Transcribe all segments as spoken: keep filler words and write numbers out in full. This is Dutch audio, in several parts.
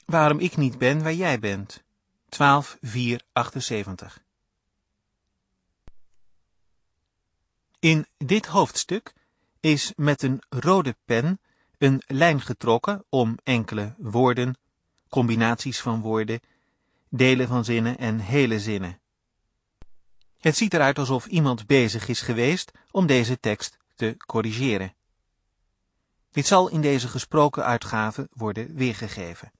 waarom ik niet ben waar jij bent. twaalf vier achtenzeventig. In dit hoofdstuk is met een rode pen een lijn getrokken om enkele woorden, combinaties van woorden, delen van zinnen en hele zinnen. Het ziet eruit alsof iemand bezig is geweest om deze tekst te corrigeren. Dit zal in deze gesproken uitgave worden weergegeven.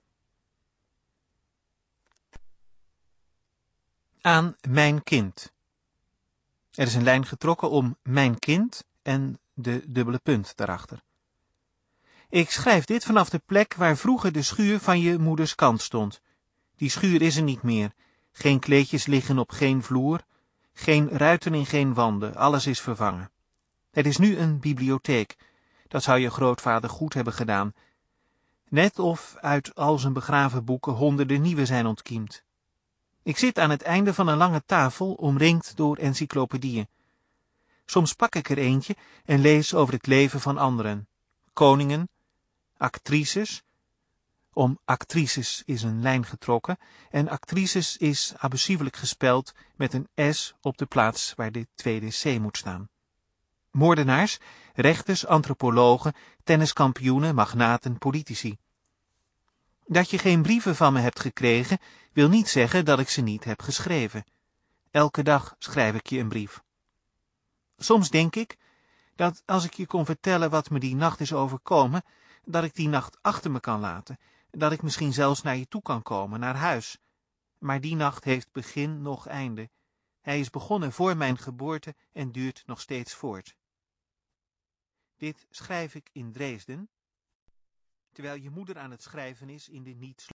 Aan mijn kind. Er is een lijn getrokken om mijn kind en de dubbele punt daarachter. Ik schrijf dit vanaf de plek waar vroeger de schuur van je moeders kant stond. Die schuur is er niet meer. Geen kleedjes liggen op geen vloer. Geen ruiten in geen wanden. Alles is vervangen. Het is nu een bibliotheek. Dat zou je grootvader goed hebben gedaan. Net of uit al zijn begraven boeken honderden nieuwe zijn ontkiemd. Ik zit aan het einde van een lange tafel, omringd door encyclopedieën. Soms pak ik er eentje en lees over het leven van anderen. Koningen, actrices. Om actrices is een lijn getrokken en actrices is abusievelijk gespeld met een S op de plaats waar de tweede C moet staan. Moordenaars, rechters, antropologen, tenniskampioenen, magnaten, politici. Dat je geen brieven van me hebt gekregen, wil niet zeggen dat ik ze niet heb geschreven. Elke dag schrijf ik je een brief. Soms denk ik dat als ik je kon vertellen wat me die nacht is overkomen, dat ik die nacht achter me kan laten, dat ik misschien zelfs naar je toe kan komen, naar huis. Maar die nacht heeft begin nog einde. Hij is begonnen voor mijn geboorte en duurt nog steeds voort. Dit schrijf ik in Dresden, terwijl je moeder aan het schrijven is in de niet